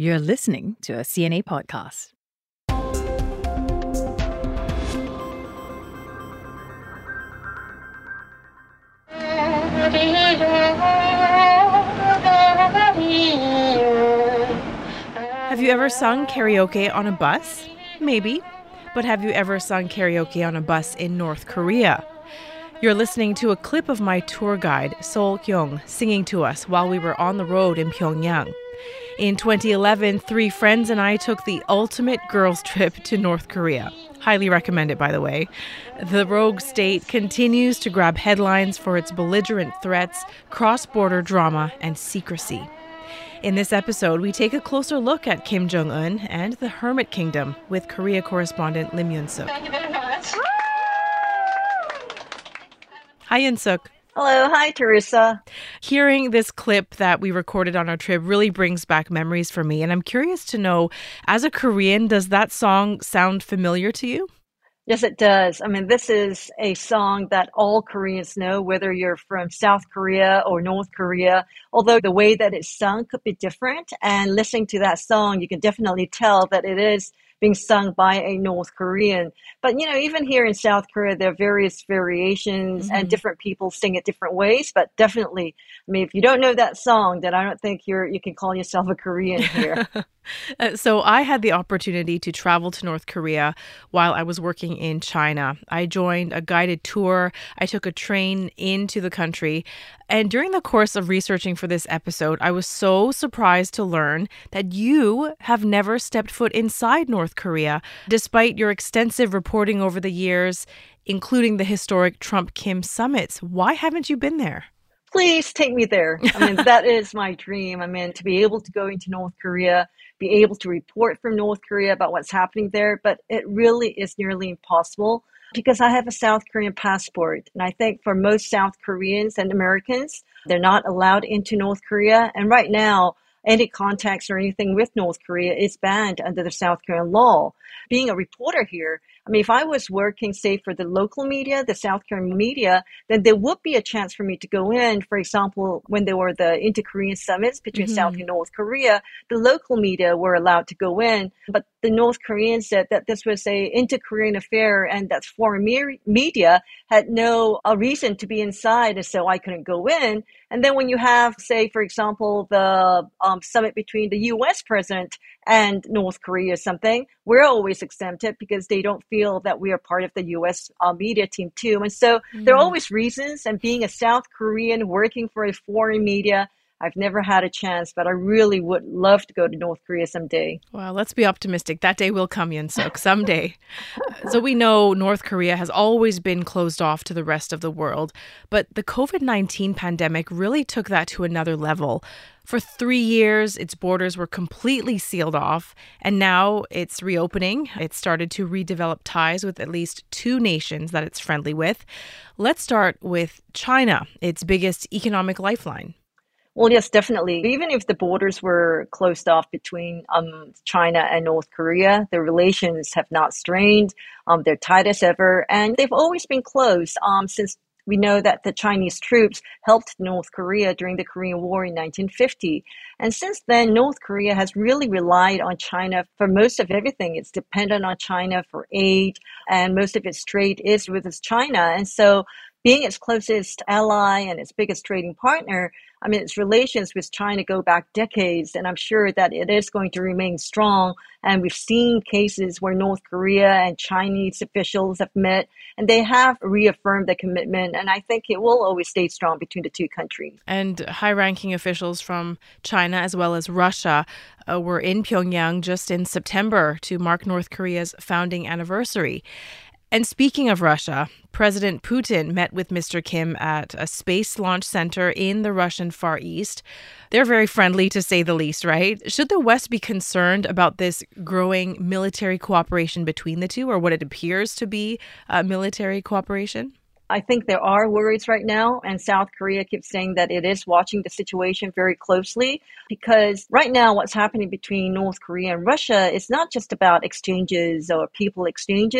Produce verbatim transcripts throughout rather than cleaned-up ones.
You're listening to a C N A podcast. Have you ever sung karaoke on a bus? Maybe. But have you ever sung karaoke on a bus in North Korea? You're listening to a clip of my tour guide, Sol Kyung, singing to us while we were on the road in Pyongyang. In twenty eleven, three friends and I took the ultimate girls' trip to North Korea. Highly recommend it, by the way. The rogue state continues to grab headlines for its belligerent threats, cross-border drama, and secrecy. In this episode, we take a closer look at Kim Jong-un and the Hermit Kingdom with Korea correspondent Lim Yun-suk. Thank you very much. Hi, Yun-suk. Hello. Hi, Teresa. Hearing this clip that we recorded on our trip really brings back memories for me. And I'm curious to know, as a Korean, does that song sound familiar to you? Yes, it does. I mean, this is a song that all Koreans know, whether you're from South Korea or North Korea, although the way that it's sung could be different. And listening to that song, you can definitely tell that it is being sung by a North Korean. But, you know, even here in South Korea, there are various variations mm-hmm. and different people sing it different ways. But definitely, I mean, if you don't know that song, then I don't think you're you can call yourself a Korean here. Uh, so I had the opportunity to travel to North Korea while I was working in China. I joined a guided tour. I took a train into the country. And during the course of researching for this episode, I was so surprised to learn that you have never stepped foot inside North Korea, despite your extensive reporting over the years, including the historic Trump-Kim summits. Why haven't you been there? Please take me there. I mean, that is my dream. I mean, to be able to go into North Korea, be able to report from North Korea about what's happening there. But it really is nearly impossible because I have a South Korean passport. And I think for most South Koreans and Americans, they're not allowed into North Korea. And right now, any contacts or anything with North Korea is banned under the South Korean law. Being a reporter here, I mean, if I was working, say, for the local media, the South Korean media, then there would be a chance for me to go in. For example, when there were the inter-Korean summits between mm-hmm. South and North Korea, the local media were allowed to go in. But the North Koreans said that this was a inter-Korean affair and that foreign me- media had no uh, reason to be inside, and so I couldn't go in. And then when you have, say, for example, the um, summit between the U S president and North Korea or something, we're always exempted because they don't feel that we are part of the U S uh, media team too. And so mm. there are always reasons. And being a South Korean working for a foreign media, I've never had a chance, but I really would love to go to North Korea someday. Well, let's be optimistic. That day will come, Yun-suk, someday. So we know North Korea has always been closed off to the rest of the world, but the covid nineteen pandemic really took that to another level. For three years, its borders were completely sealed off, and now it's reopening. It's started to redevelop ties with at least two nations that it's friendly with. Let's start with China, its biggest economic lifeline. Well, yes, definitely. Even if the borders were closed off between um, China and North Korea, the relations have not strained. Um, they're tight as ever, and they've always been close um, since we know that the Chinese troops helped North Korea during the Korean War in nineteen fifty. And since then, North Korea has really relied on China for most of everything. It's dependent on China for aid, and most of its trade is with China. And so being its closest ally and its biggest trading partner, I mean, its relations with China go back decades, and I'm sure that it is going to remain strong. And we've seen cases where North Korea and Chinese officials have met, and they have reaffirmed their commitment. And I think it will always stay strong between the two countries. And high-ranking officials from China as well as Russia uh, were in Pyongyang just in September to mark North Korea's founding anniversary. And speaking of Russia, President Putin met with Mister Kim at a space launch center in the Russian Far East. They're very friendly, to say the least, right? Should the West be concerned about this growing military cooperation between the two, or what it appears to be uh, military cooperation? I think there are worries right now, and South Korea keeps saying that it is watching the situation very closely, because right now what's happening between North Korea and Russia is not just about exchanges or people exchanges,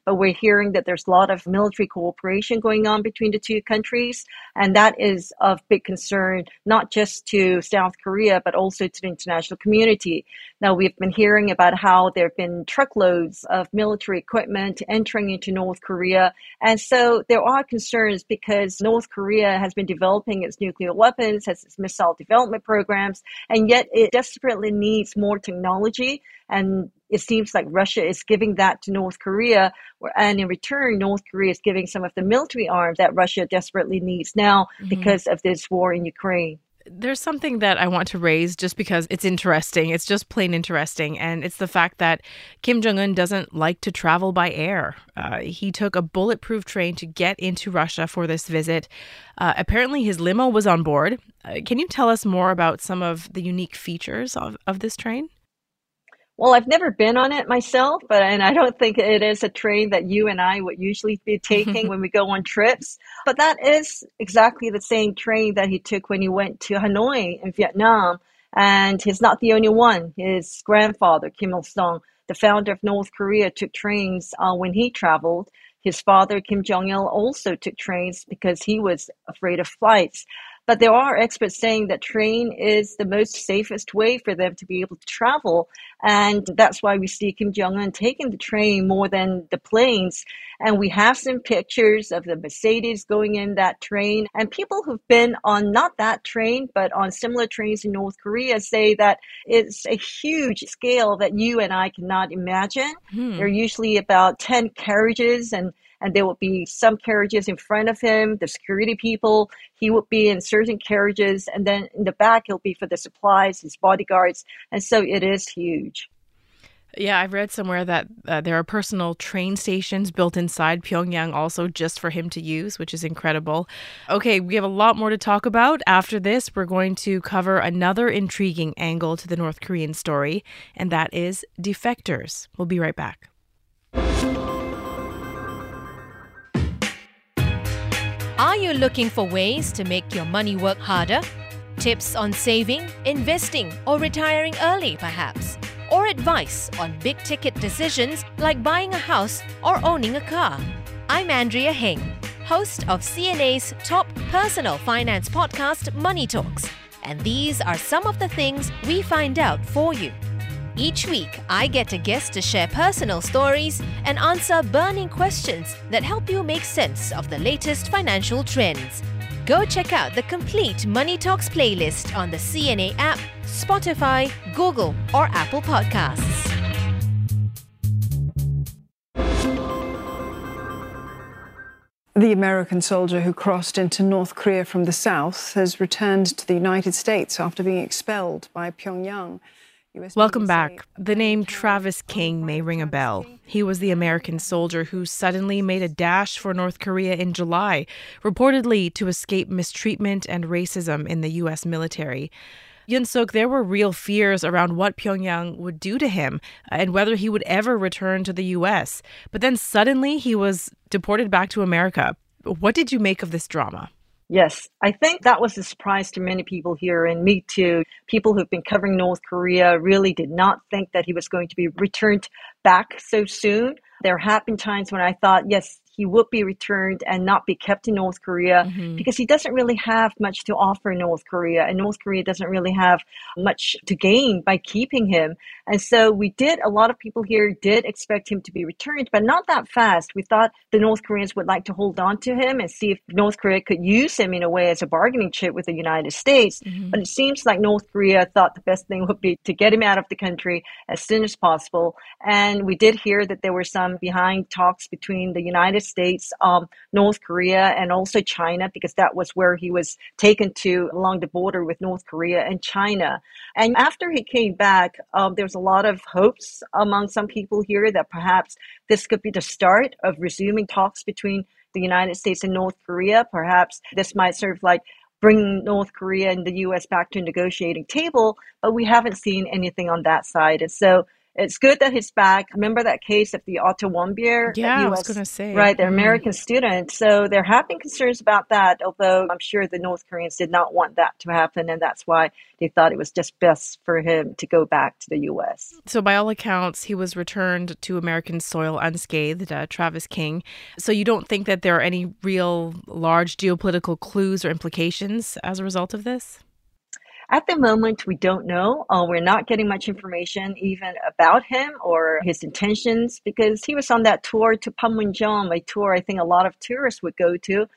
but we're hearing that there's a lot of military cooperation going on between the two countries. And that is of big concern, not just to South Korea, but also to the international community. Now, we've been hearing about how there have been truckloads of military equipment entering into North Korea. And so there are concerns because North Korea has been developing its nuclear weapons, has its missile development programs, and yet it desperately needs more technology. And it seems like Russia is giving that to North Korea, and in return, North Korea is giving some of the military arms that Russia desperately needs now mm-hmm. because of this war in Ukraine. There's something that I want to raise just because it's interesting. It's just plain interesting. And it's the fact that Kim Jong-un doesn't like to travel by air. Uh, he took a bulletproof train to get into Russia for this visit. Uh, apparently, his limo was on board. Uh, can you tell us more about some of the unique features of, of this train? Well, I've never been on it myself, but and I don't think it is a train that you and I would usually be taking when we go on trips. But that is exactly the same train that he took when he went to Hanoi in Vietnam. And he's not the only one. His grandfather, Kim Il-sung, the founder of North Korea, took trains uh, when he traveled. His father, Kim Jong-il, also took trains because he was afraid of flights. But there are experts saying that train is the most safest way for them to be able to travel. And that's why we see Kim Jong-un taking the train more than the planes. And we have some pictures of the Mercedes going in that train. And people who've been on not that train, but on similar trains in North Korea say that it's a huge scale that you and I cannot imagine. Hmm. There are usually about ten carriages, and And there will be some carriages in front of him, the security people. He will be in certain carriages. And then in the back, he'll be for the supplies, his bodyguards. And so it is huge. Yeah, I've read somewhere that uh, there are personal train stations built inside Pyongyang also just for him to use, which is incredible. Okay, we have a lot more to talk about. After this, we're going to cover another intriguing angle to the North Korean story, and that is defectors. We'll be right back. Are you looking for ways to make your money work harder? Tips on saving, investing, or retiring early, perhaps? Or advice on big-ticket decisions like buying a house or owning a car? I'm Andrea Heng, host of C N A's top personal finance podcast, Money Talks. And these are some of the things we find out for you. Each week, I get a guest to share personal stories and answer burning questions that help you make sense of the latest financial trends. Go check out the complete Money Talks playlist on the C N A app, Spotify, Google, or Apple Podcasts. The American soldier who crossed into North Korea from the south has returned to the United States after being expelled by Pyongyang. Welcome back. The name Travis King may ring a bell. He was the American soldier who suddenly made a dash for North Korea in July, reportedly to escape mistreatment and racism in the U S military. Yoon-suk, there were real fears around what Pyongyang would do to him and whether he would ever return to the U S. But then suddenly he was deported back to America. What did you make of this drama? Yes, I think that was a surprise to many people here, and me too. People who've been covering North Korea really did not think that he was going to be returned back so soon. There have been times when I thought, yes, he would be returned and not be kept in North Korea mm-hmm. because he doesn't really have much to offer North Korea, and North Korea doesn't really have much to gain by keeping him. And so we did, a lot of people here did expect him to be returned, but not that fast. We thought the North Koreans would like to hold on to him and see if North Korea could use him in a way as a bargaining chip with the United States. Mm-hmm. But it seems like North Korea thought the best thing would be to get him out of the country as soon as possible. And we did hear that there were some behind talks between the United States, um, North Korea, and also China, because that was where he was taken to along the border with North Korea and China. And after he came back, um, there was a lot of hopes among some people here that perhaps this could be the start of resuming talks between the United States and North Korea. Perhaps this might serve like bring North Korea and the U S back to a negotiating table, but we haven't seen anything on that side. And so it's good that he's back. Remember that case of the Otto Warmbier? Yeah, U S, I was going to say. Right, the mm. American student. So there have been concerns about that, although I'm sure the North Koreans did not want that to happen, and that's why they thought it was just best for him to go back to the U S. So by all accounts, he was returned to American soil unscathed, uh, Travis King. So you don't think that there are any real large geopolitical clues or implications as a result of this? At the moment, we don't know. Uh, we're not getting much information even about him or his intentions because he was on that tour to Panmunjom, a tour I think a lot of tourists would go to.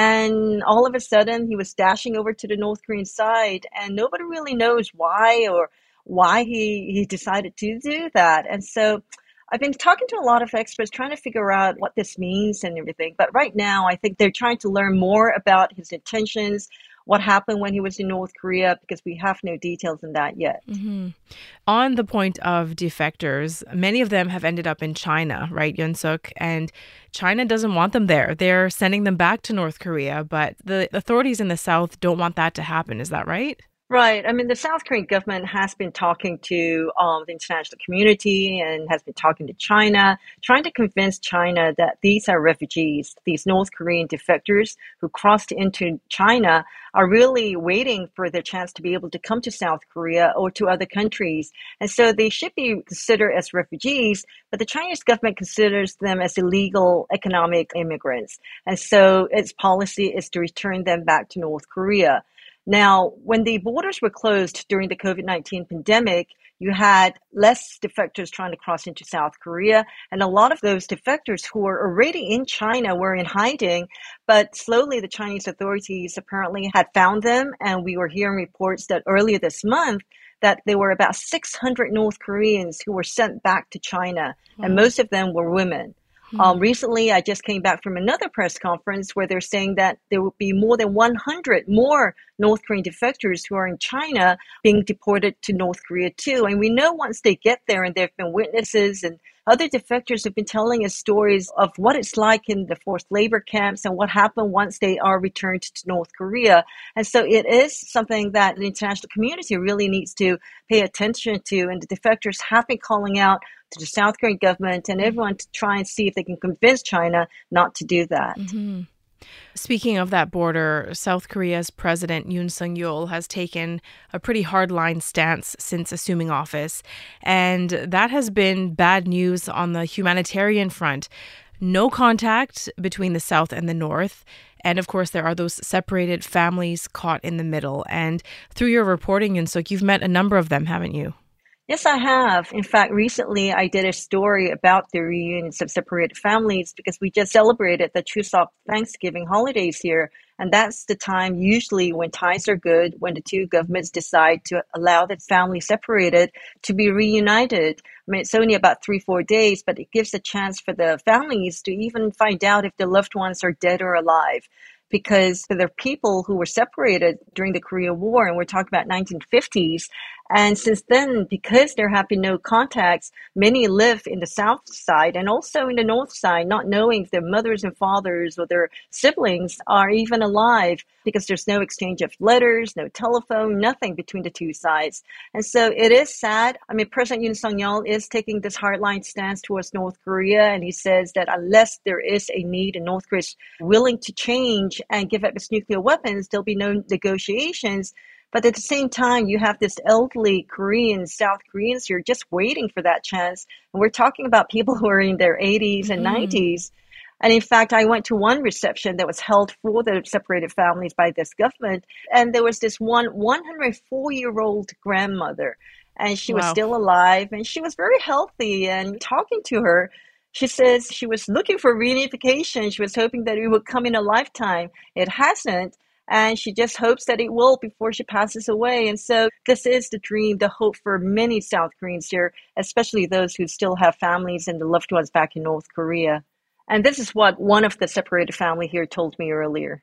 And all of a sudden, he was dashing over to the North Korean side, and nobody really knows why or why he, he decided to do that. And so I've been talking to a lot of experts trying to figure out what this means and everything. But right now, I think they're trying to learn more about his intentions, what happened when he was in North Korea, because we have no details on that yet. Mm-hmm. On the point of defectors, many of them have ended up in China, right, Yoon-suk? And China doesn't want them there. They're sending them back to North Korea, but the authorities in the South don't want that to happen. Is that right? Right. I mean, the South Korean government has been talking to um, the international community and has been talking to China, trying to convince China that these are refugees. These North Korean defectors who crossed into China are really waiting for their chance to be able to come to South Korea or to other countries. And so they should be considered as refugees, but the Chinese government considers them as illegal economic immigrants. And so its policy is to return them back to North Korea. Now, when the borders were closed during the COVID nineteen pandemic, you had less defectors trying to cross into South Korea. And a lot of those defectors who were already in China were in hiding. But slowly, the Chinese authorities apparently had found them. And we were hearing reports that earlier this month, that there were about six hundred North Koreans who were sent back to China. Wow. And most of them were women. Hmm. Um, recently, I just came back from another press conference where they're saying that there will be more than one hundred more North Korean defectors who are in China being deported to North Korea too. And we know once they get there, and there have been witnesses and other defectors have been telling us stories of what it's like in the forced labor camps and what happened once they are returned to North Korea. And so it is something that the international community really needs to pay attention to. And the defectors have been calling out to the South Korean government and everyone to try and see if they can convince China not to do that. Mm-hmm. Speaking of that border, South Korea's President Yoon Suk-yeol has taken a pretty hardline stance since assuming office, and that has been bad news on the humanitarian front. No contact between the South and the North, and of course there are those separated families caught in the middle. And through your reporting, Yoon-suk, you've met a number of them, haven't you? Yes, I have. In fact, recently I did a story about the reunions of separated families because we just celebrated the Chuseok Thanksgiving holidays here. And that's the time usually when ties are good, when the two governments decide to allow the family separated to be reunited. I mean, it's only about three, four days, but it gives a chance for the families to even find out if their loved ones are dead or alive. Because there are people who were separated during the Korean War, and we're talking about nineteen fifties. And since then, because there have been no contacts, many live in the south side and also in the north side, not knowing if their mothers and fathers or their siblings are even alive, because there's no exchange of letters, no telephone, nothing between the two sides. And so it is sad. I mean, President Yoon Suk-yeol is taking this hardline stance towards North Korea, and he says that unless there is a need and North Korea is willing to change and give up its nuclear weapons, there'll be no negotiations. But at the same time, you have this elderly Koreans, South Koreans who are just waiting for that chance. And we're talking about people who are in their eighties and mm-hmm. nineties. And in fact, I went to one reception that was held for the separated families by this government. And there was this one one hundred four-year-old grandmother. And she was wow. still alive. And she was very healthy. And talking to her, she says she was looking for reunification. She was hoping that it would come in a lifetime. It hasn't. And she just hopes that it will before she passes away. And so this is the dream, the hope for many South Koreans here, especially those who still have families and the loved ones back in North Korea. And this is what one of the separated family here told me earlier.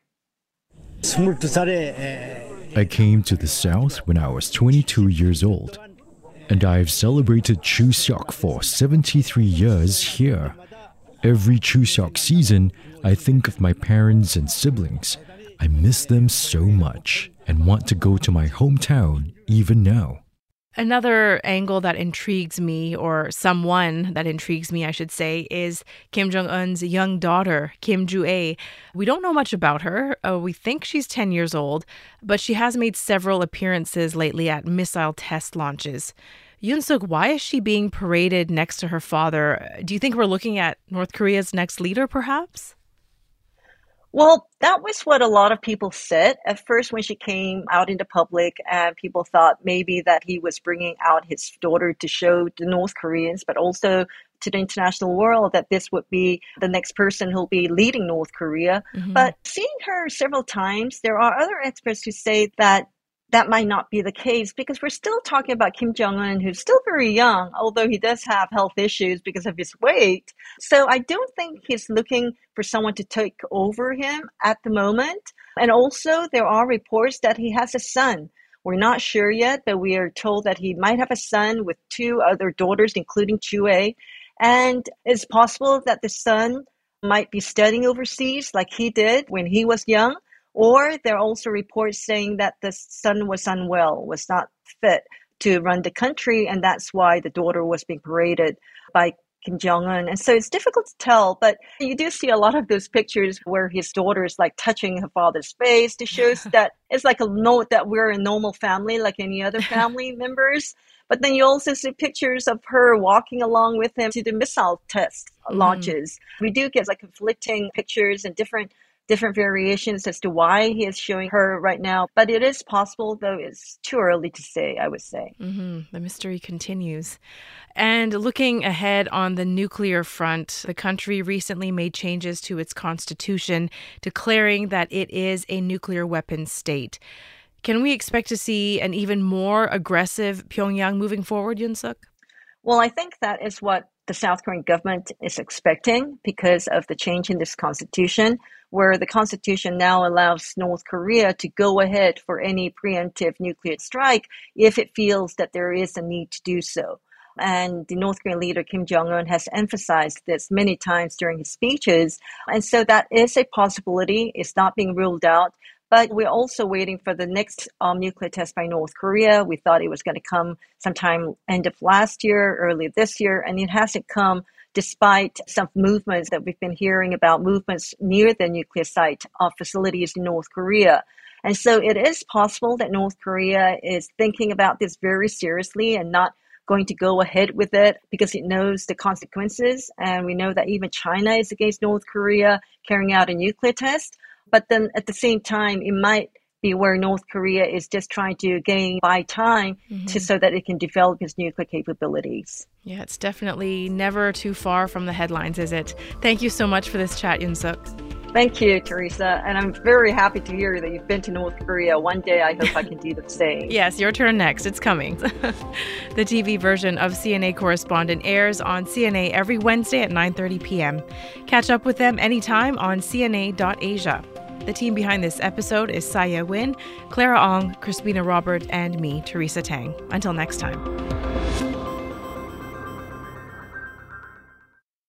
I came to the South when I was twenty-two years old, and I've celebrated Chuseok for seventy-three years here. Every Chuseok season, I think of my parents and siblings. I miss them so much and want to go to my hometown even now. Another angle that intrigues me, or someone that intrigues me, I should say, is Kim Jong-un's young daughter, Kim Joo-ae. We don't know much about her. Uh, we think she's ten years old, but she has made several appearances lately at missile test launches. Yoon-suk, why is she being paraded next to her father? Do you think we're looking at North Korea's next leader, perhaps? Well, that was what a lot of people said at first when she came out into public, and people thought maybe that he was bringing out his daughter to show the North Koreans, but also to the international world, that this would be the next person who'll be leading North Korea. Mm-hmm. But seeing her several times, there are other experts who say that that might not be the case, because we're still talking about Kim Jong-un, who's still very young, although he does have health issues because of his weight. So I don't think he's looking for someone to take over him at the moment. And also, there are reports that he has a son. We're not sure yet, but we are told that he might have a son with two other daughters, including Joo-ae. And it's possible that the son might be studying overseas like he did when he was young. Or there are also reports saying that the son was unwell, was not fit to run the country, and that's why the daughter was being paraded by Kim Jong-un. And so it's difficult to tell, but you do see a lot of those pictures where his daughter is like touching her father's face to show that it's like a note that we're a normal family like any other family members. But then you also see pictures of her walking along with him to the missile test launches. Mm. We do get like conflicting pictures and different different variations as to why he is showing her right now. But it is possible, though it's too early to say, I would say. Mm-hmm. The mystery continues. And looking ahead on the nuclear front, the country recently made changes to its constitution, declaring that it is a nuclear weapons state. Can we expect to see an even more aggressive Pyongyang moving forward, Yoon-suk? Well, I think that is what the South Korean government is expecting because of the change in this constitution, where the constitution now allows North Korea to go ahead for any preemptive nuclear strike if it feels that there is a need to do so. And the North Korean leader Kim Jong-un has emphasized this many times during his speeches. And so that is a possibility. It's not being ruled out. But we're also waiting for the next um, nuclear test by North Korea. We thought it was going to come sometime end of last year, early this year, and it hasn't come despite some movements that we've been hearing about, movements near the nuclear site of facilities in North Korea. And so it is possible that North Korea is thinking about this very seriously and not going to go ahead with it because it knows the consequences. And we know that even China is against North Korea carrying out a nuclear test. But then at the same time, it might be where North Korea is just trying to gain buy time mm-hmm. to so that it can develop its nuclear capabilities. Yeah, it's definitely never too far from the headlines, is it? Thank you so much for this chat, Yoon-suk. Thank you, Teresa. And I'm very happy to hear that you've been to North Korea. One day, I hope I can do the same. Yes, your turn next. It's coming. The T V version of C N A Correspondent airs on C N A every Wednesday at nine thirty p.m. Catch up with them anytime on c n a dot asia. The team behind this episode is Saya Win, Clara Ong, Crispina Robert, and me, Teresa Tang. Until next time.